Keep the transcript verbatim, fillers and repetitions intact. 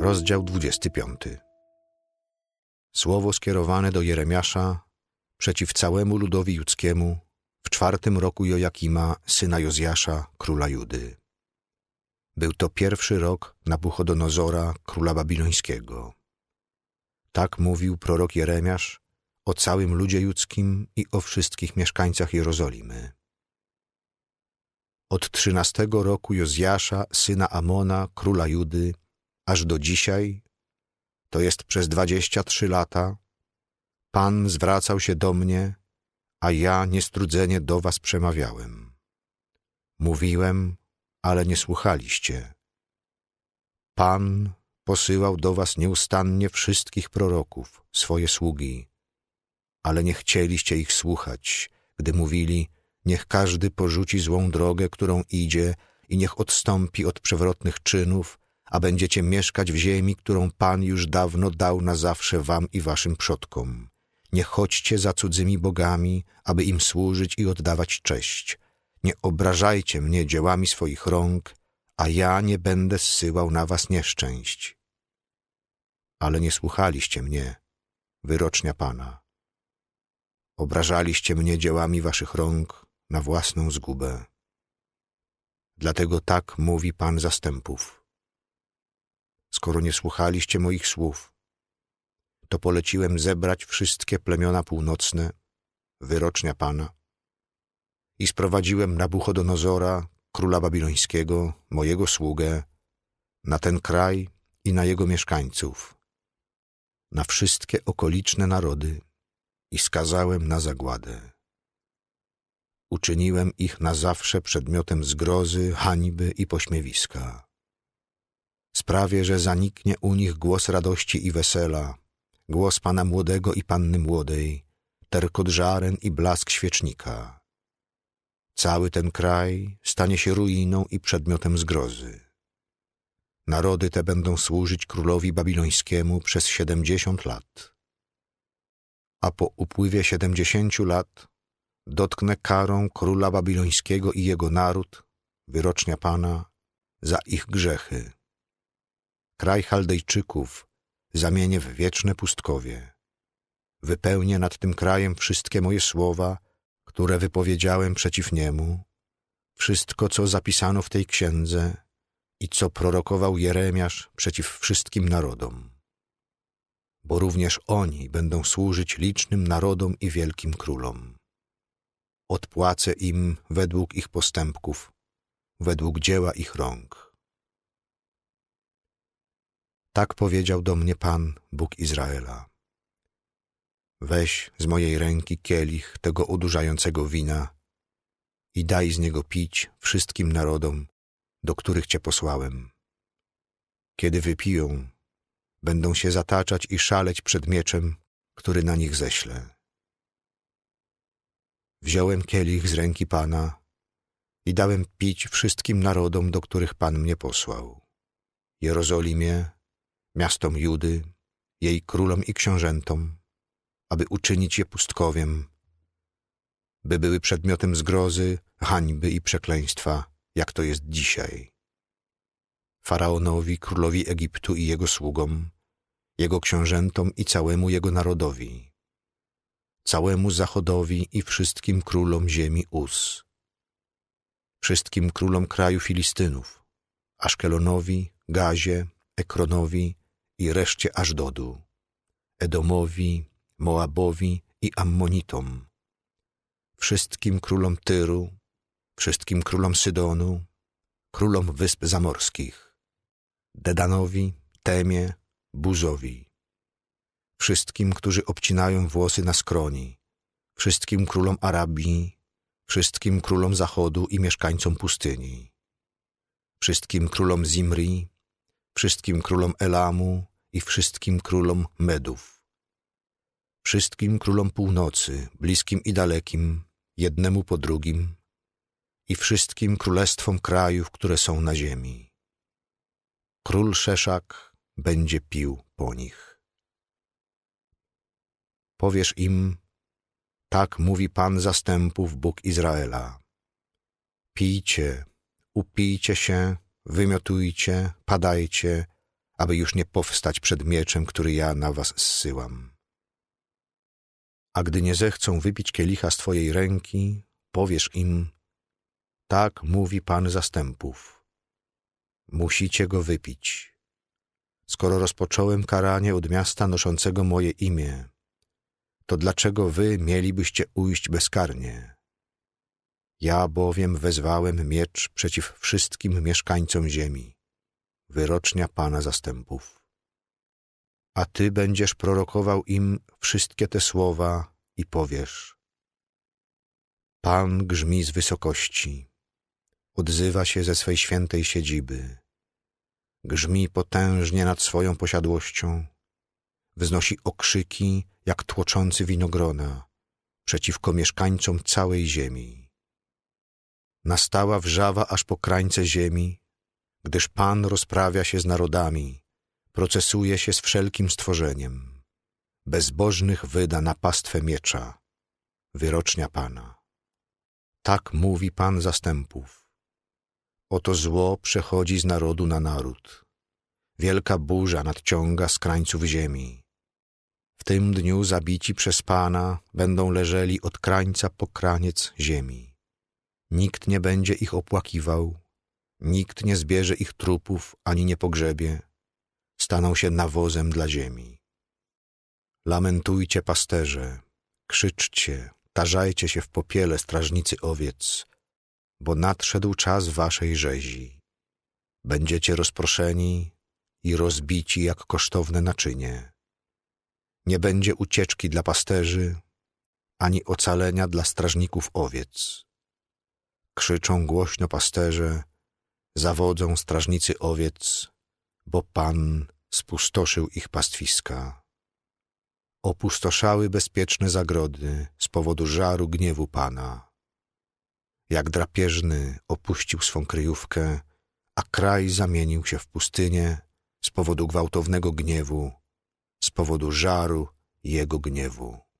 Rozdział dwudziesty piąty. Słowo skierowane do Jeremiasza przeciw całemu ludowi judzkiemu w czwartym roku Jojakima, syna Jozjasza, króla Judy. Był to pierwszy rok Nabuchodonozora, króla babilońskiego. Tak mówił prorok Jeremiasz o całym ludzie judzkim i o wszystkich mieszkańcach Jerozolimy. Od trzynastego roku Jozjasza, syna Amona, króla Judy, aż do dzisiaj, to jest przez dwadzieścia trzy lata, Pan zwracał się do mnie, a ja niestrudzenie do was przemawiałem. Mówiłem, ale nie słuchaliście. Pan posyłał do was nieustannie wszystkich proroków, swoje sługi, ale nie chcieliście ich słuchać, gdy mówili, niech każdy porzuci złą drogę, którą idzie i niech odstąpi od przewrotnych czynów, a będziecie mieszkać w ziemi, którą Pan już dawno dał na zawsze wam i waszym przodkom. Nie chodźcie za cudzymi bogami, aby im służyć i oddawać cześć. Nie obrażajcie mnie dziełami swoich rąk, a ja nie będę zsyłał na was nieszczęść. Ale nie słuchaliście mnie, wyrocznia Pana. Obrażaliście mnie dziełami waszych rąk na własną zgubę. Dlatego tak mówi Pan zastępów. Skoro nie słuchaliście moich słów, to poleciłem zebrać wszystkie plemiona północne, wyrocznia Pana, i sprowadziłem Nabuchodonozora, króla babilońskiego, mojego sługę, na ten kraj i na jego mieszkańców, na wszystkie okoliczne narody i skazałem na zagładę. Uczyniłem ich na zawsze przedmiotem zgrozy, hańby i pośmiewiska. Sprawię, że zaniknie u nich głos radości i wesela, głos Pana młodego i Panny młodej, terkot żaren i blask świecznika. Cały ten kraj stanie się ruiną i przedmiotem zgrozy. Narody te będą służyć królowi babilońskiemu przez siedemdziesiąt lat. A po upływie siedemdziesięciu lat dotknę karą króla babilońskiego i jego naród, wyrocznia Pana, za ich grzechy. Kraj Chaldejczyków zamienię w wieczne pustkowie. Wypełnię nad tym krajem wszystkie moje słowa, które wypowiedziałem przeciw niemu, wszystko, co zapisano w tej księdze i co prorokował Jeremiasz przeciw wszystkim narodom. Bo również oni będą służyć licznym narodom i wielkim królom. Odpłacę im według ich postępków, według dzieła ich rąk. Tak powiedział do mnie Pan, Bóg Izraela. Weź z mojej ręki kielich tego odurzającego wina i daj z niego pić wszystkim narodom, do których Cię posłałem. Kiedy wypiją, będą się zataczać i szaleć przed mieczem, który na nich ześlę. Wziąłem kielich z ręki Pana i dałem pić wszystkim narodom, do których Pan mnie posłał. Jerozolimie, miastom Judy, jej królom i książętom, aby uczynić je pustkowiem, by były przedmiotem zgrozy, hańby i przekleństwa, jak to jest dzisiaj. Faraonowi, królowi Egiptu i jego sługom, jego książętom i całemu jego narodowi, całemu zachodowi i wszystkim królom ziemi Uz, wszystkim królom kraju Filistynów, Aszkelonowi, Gazie, Ekronowi i reszcie Ażdodu, Edomowi, Moabowi i Ammonitom, wszystkim królom Tyru, wszystkim królom Sydonu, królom wysp zamorskich, Dedanowi, Temie, Buzowi, wszystkim, którzy obcinają włosy na skroni, wszystkim królom Arabii, wszystkim królom Zachodu i mieszkańcom pustyni, wszystkim królom Zimri, wszystkim królom Elamu i wszystkim królom Medów, wszystkim królom północy, bliskim i dalekim, jednemu po drugim, i wszystkim królestwom krajów, które są na ziemi. Król Szeszak będzie pił po nich. Powiesz im, tak mówi Pan zastępów, Bóg Izraela. Pijcie, upijcie się, wymiotujcie, padajcie, aby już nie powstać przed mieczem, który ja na was zsyłam. A gdy nie zechcą wypić kielicha z twojej ręki, powiesz im, tak mówi Pan zastępów. Musicie go wypić. Skoro rozpocząłem karanie od miasta noszącego moje imię, to dlaczego wy mielibyście ujść bezkarnie? Ja bowiem wezwałem miecz przeciw wszystkim mieszkańcom ziemi, wyrocznia Pana zastępów. A ty będziesz prorokował im wszystkie te słowa i powiesz: Pan grzmi z wysokości, odzywa się ze swej świętej siedziby, grzmi potężnie nad swoją posiadłością, wznosi okrzyki jak tłoczący winogrona przeciwko mieszkańcom całej ziemi. Nastała wrzawa aż po krańce ziemi, gdyż Pan rozprawia się z narodami, procesuje się z wszelkim stworzeniem. Bezbożnych wyda na pastwę miecza, wyrocznia Pana. Tak mówi Pan zastępów. Oto zło przechodzi z narodu na naród. Wielka burza nadciąga z krańców ziemi. W tym dniu zabici przez Pana będą leżeli od krańca po kraniec ziemi. Nikt nie będzie ich opłakiwał, nikt nie zbierze ich trupów ani nie pogrzebie. Staną się nawozem dla ziemi. Lamentujcie, pasterze, krzyczcie, tarzajcie się w popiele, strażnicy owiec, bo nadszedł czas waszej rzezi. Będziecie rozproszeni i rozbici jak kosztowne naczynie. Nie będzie ucieczki dla pasterzy, ani ocalenia dla strażników owiec. Krzyczą głośno pasterze, zawodzą strażnicy owiec, bo Pan spustoszył ich pastwiska. Opustoszały bezpieczne zagrody z powodu żaru gniewu Pana. Jak drapieżny opuścił swą kryjówkę, a kraj zamienił się w pustynię z powodu gwałtownego gniewu, z powodu żaru jego gniewu.